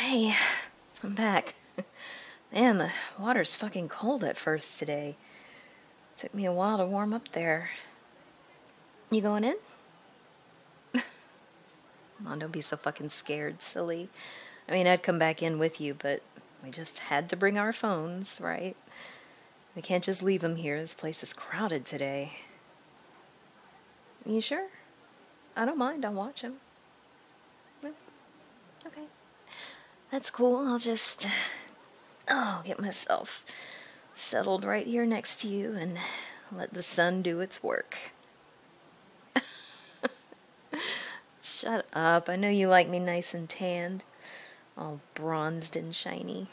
Hey, I'm back. Man, the water's fucking cold at first today. Took me a while to warm up there. You going in? Come on, don't be so fucking scared, silly. I mean, I'd come back in with you, but we just had to bring our phones, right? We can't just leave them here. This place is crowded today. You sure? I don't mind. I'll watch them. Okay. That's cool. I'll just... get myself settled right here next to you and let the sun do its work. Shut up. I know you like me nice and tanned. All bronzed and shiny.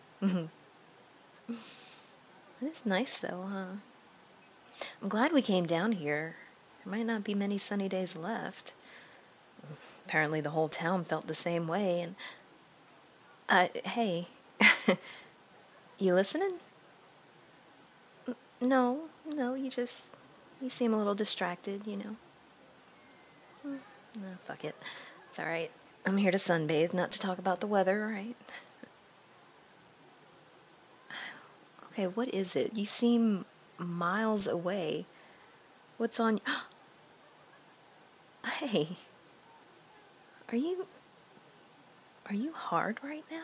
It's nice though, huh? I'm glad we came down here. There might not be many sunny days left. Apparently the whole town felt the same way, and... hey. You listening? No, you seem a little distracted, you know. No, fuck it. It's alright. I'm here to sunbathe, not to talk about the weather, right? Okay, what is it? You seem miles away. What's on... Hey. Are you hard right now?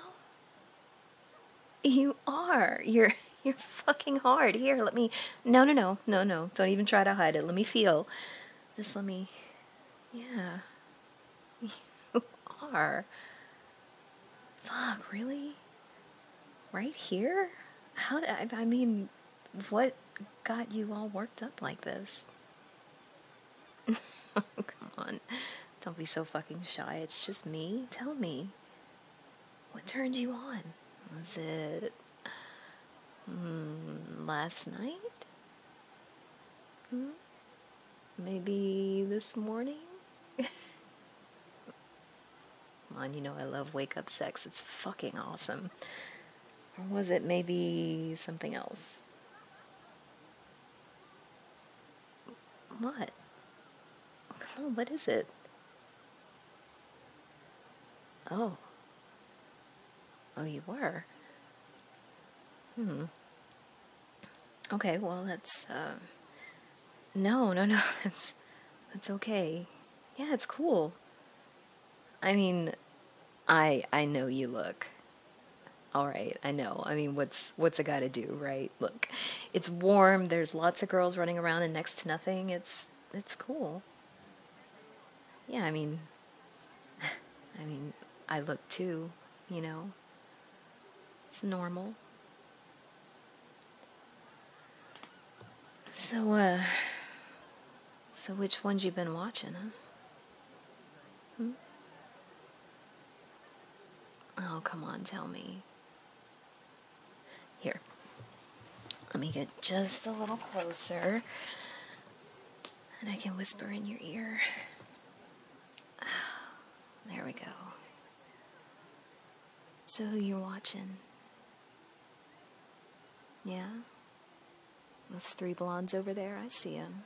You are. You're fucking hard. Here, let me... No. Don't even try to hide it. Let me feel. Just let me... Yeah. You are. Fuck, really? Right here? I mean, what got you all worked up like this? Come on. Don't be so fucking shy. It's just me. Tell me. What turned you on? Was it... last night? Maybe this morning? Come on, you know I love wake-up sex. It's fucking awesome. Or was it maybe something else? What? Come on, what is it? Oh, you were? Okay, well, that's, no, that's okay. Yeah, it's cool. I mean, I know you look. Alright, I know. I mean, what's a guy to do, right? Look, it's warm, there's lots of girls running around and next to nothing. It's cool. Yeah, I mean, I look too, you know. It's normal. So which ones you been watching, huh? Oh, come on, tell me. Here. Let me get just a little closer. And I can whisper in your ear. There we go. So who you're watching? Yeah? Those 3 blondes over there, I see them.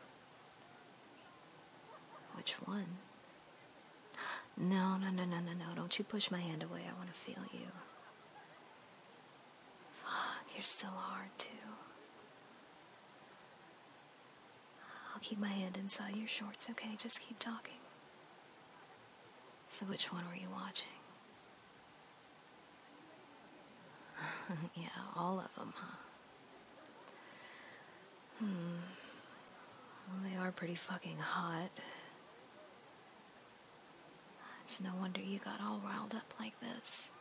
Which one? No, don't you push my hand away, I want to feel you. Fuck, you're still hard too. I'll keep my hand inside your shorts, okay? Just keep talking. So which one were you watching? Yeah, all of them, huh? Well, they are pretty fucking hot. It's no wonder you got all riled up like this.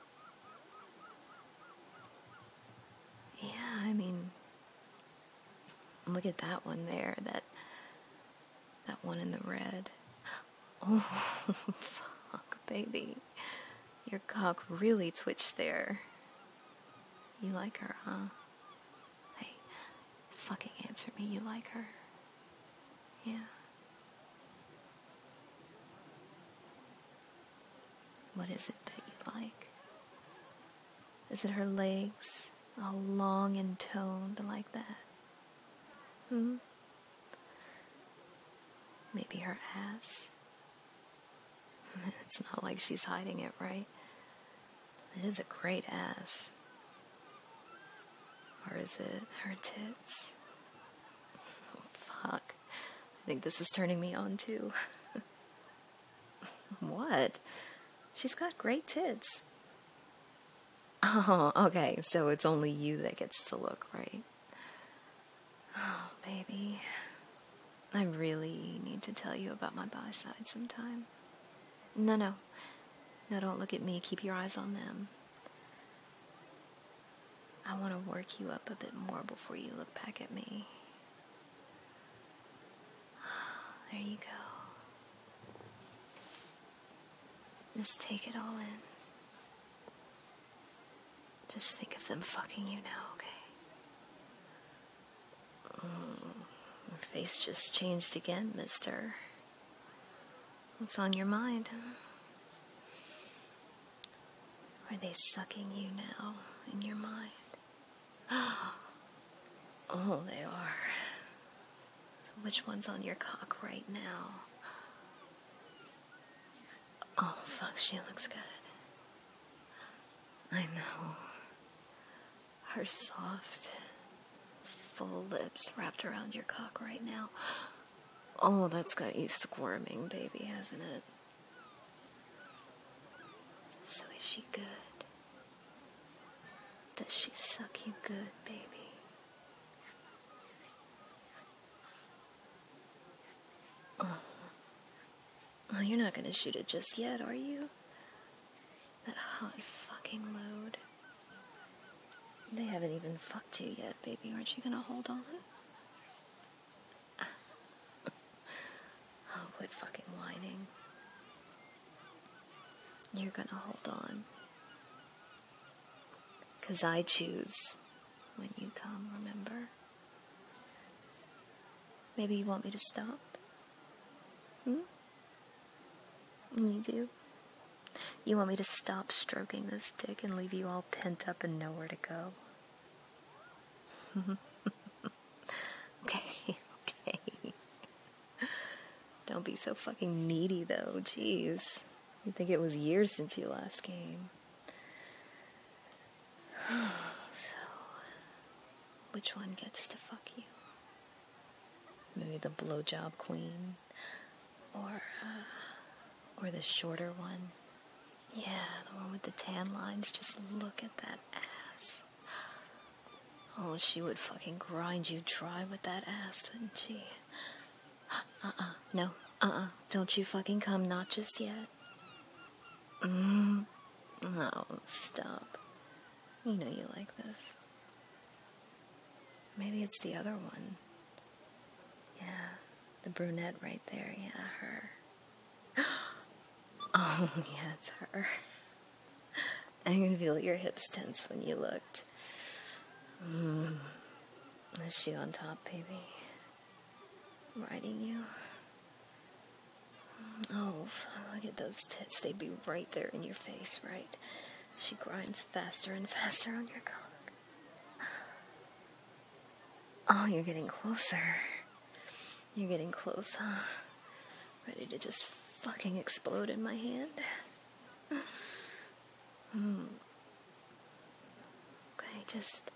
Yeah, I mean, look at that one there, that one in the red. Oh, fuck, baby. Your cock really twitched there. You like her, huh? Hey, fucking answer me, you like her? Yeah. What is it that you like? Is it her legs, all long and toned like that? Maybe her ass? It's not like she's hiding it, right? It is a great ass. Or is it her tits? Oh, fuck. I think this is turning me on too. What? She's got great tits. Oh, okay, so it's only you that gets to look, right? Oh, baby. I really need to tell you about my bi side sometime. No, no. No, don't look at me. Keep your eyes on them. I want to work you up a bit more before you look back at me. There you go. Just take it all in. Just think of them fucking you now, okay? Your face just changed again, mister. What's on your mind? Are they sucking you now in your mind? Oh, they are. Which one's on your cock right now? Oh, fuck, she looks good. I know. Her soft, full lips wrapped around your cock right now. Oh, that's got you squirming, baby, hasn't it? So is she good? Does she suck you good, baby? Oh, you're not gonna shoot it just yet, are you? That hot fucking load. They haven't even fucked you yet, baby. Aren't you gonna hold on? Oh, quit fucking whining. You're gonna hold on. 'Cause I choose when you come, remember? Maybe you want me to stop? You do? You want me to stop stroking this dick and leave you all pent up and nowhere to go? Okay, okay. Don't be so fucking needy though, jeez. You'd think it was years since you last came. So, which one gets to fuck you? Maybe the blowjob queen? Or the shorter one? Yeah, the one with the tan lines. Just look at that ass. Oh, she would fucking grind you dry with that ass, wouldn't she? No, don't you fucking come, not just yet. No, stop. You know you like this. Maybe it's the other one. Yeah, the brunette right there, yeah, her. Oh, yeah, it's her. I can feel your hips tense when you looked. Is she on top, baby? Riding you? Oh, look at those tits. They'd be right there in your face, right? She grinds faster and faster on your cock. Oh, you're getting closer. You're getting close, huh? Ready to just fucking explode in my hand? Okay, just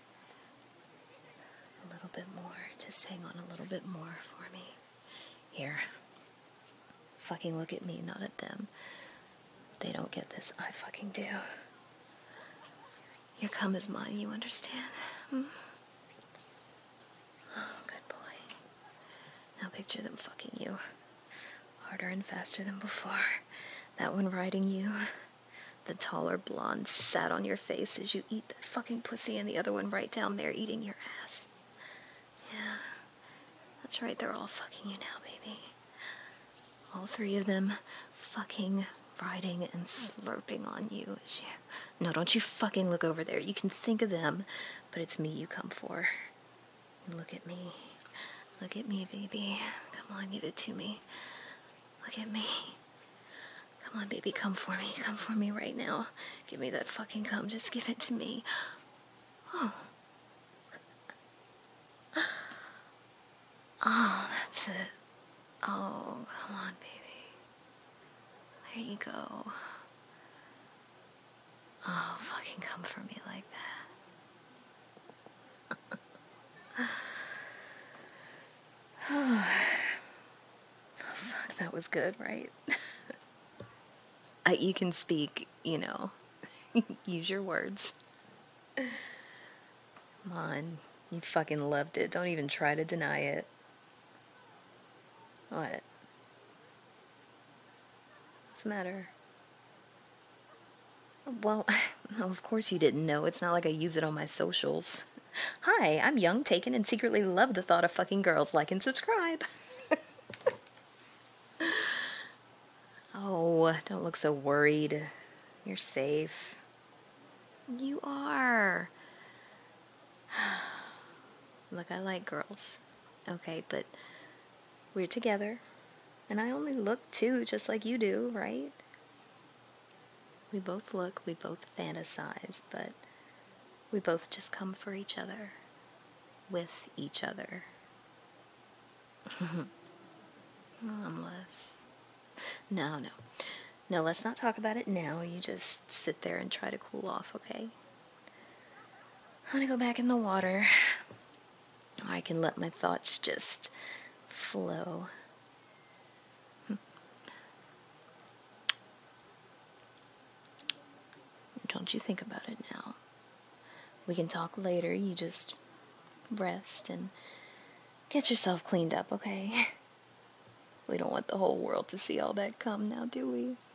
a little bit more. Just hang on a little bit more for me. Here. Fucking look at me, not at them. They don't get this. I fucking do. Your cum is mine, you understand? Oh, good boy. Now picture them fucking you. Harder and faster than before. That one riding you. The taller blonde sat on your face as you eat that fucking pussy, and the other one right down there eating your ass. Yeah. That's right, they're all fucking you now, baby. All three of them fucking riding and slurping on you as you... No, don't you fucking look over there. You can think of them, but it's me you come for. Look at me. Look at me, baby. Come on, give it to me. Look at me. Come on, baby, come for me. Come for me right now. Give me that fucking cum. Just give it to me. Oh. Oh, that's it. Oh, come on, baby. There you go. Oh, fucking come for me like that. Oh, fuck, that was good, right? You can speak, use your words. Come on, you fucking loved it. Don't even try to deny it. What? What's the matter? Well, no, of course you didn't know. It's not like I use it on my socials. Hi, I'm young, taken, and secretly love the thought of fucking girls. Like and subscribe. Oh, don't look so worried. You're safe. You are. Look, I like girls. Okay, but we're together. And I only look too, just like you do, right? We both look, we both fantasize, but we both just come for each other. With each other. Harmless. No. No, let's not talk about it now. You just sit there and try to cool off, okay? I want to go back in the water. Or I can let my thoughts just flow. Don't you think about it now. We can talk later. You just rest and get yourself cleaned up, okay? We don't want the whole world to see all that cum now, do we?